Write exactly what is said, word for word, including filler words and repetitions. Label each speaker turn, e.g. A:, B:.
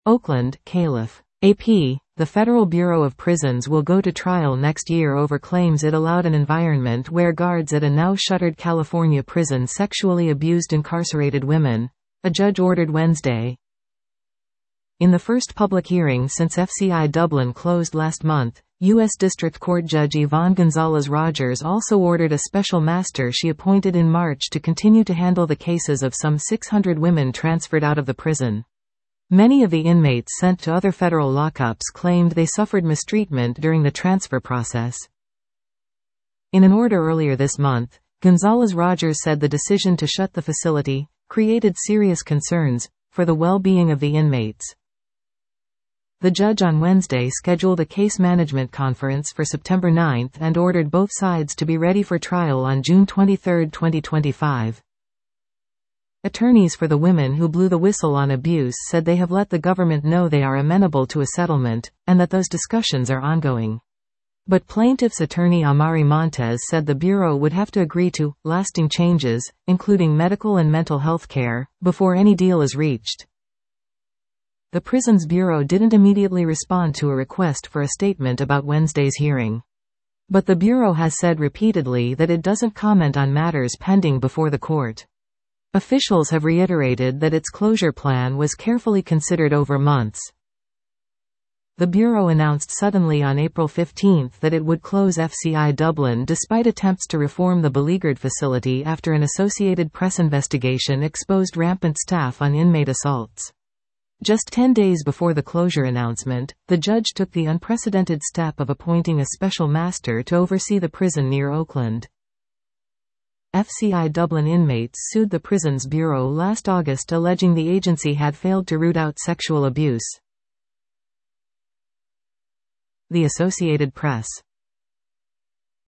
A: Oakland, Calif. A P. The Federal Bureau of Prisons will go to trial next year over claims it allowed an environment where guards at a now-shuttered California prison sexually abused incarcerated women, a judge ordered Wednesday. In the first public hearing since F C I Dublin closed last month, U S District Court Judge Yvonne Gonzalez-Rogers also ordered a special master she appointed in March to continue to handle the cases of some six hundred women transferred out of the prison. Many of the inmates sent to other federal lockups claimed they suffered mistreatment during the transfer process. In an order earlier this month, Gonzalez-Rogers said the decision to shut the facility created serious concerns for the well-being of the inmates. The judge on Wednesday scheduled a case management conference for September ninth and ordered both sides to be ready for trial on June twenty-third, twenty twenty-five. Attorneys for the women who blew the whistle on abuse said they have let the government know they are amenable to a settlement, and that those discussions are ongoing. But plaintiff's attorney Amari Montez said the Bureau would have to agree to lasting changes, including medical and mental health care, before any deal is reached. The Prisons Bureau didn't immediately respond to a request for a statement about Wednesday's hearing. But the Bureau has said repeatedly that it doesn't comment on matters pending before the court. Officials have reiterated that its closure plan was carefully considered over months. The Bureau announced suddenly on April fifteenth that it would close F C I Dublin despite attempts to reform the beleaguered facility after an Associated Press investigation exposed rampant staff on inmate assaults. Just ten days before the closure announcement, the judge took the unprecedented step of appointing a special master to oversee the prison near Oakland. F C I Dublin inmates sued the Prisons Bureau last August alleging the agency had failed to root out sexual abuse. The Associated Press.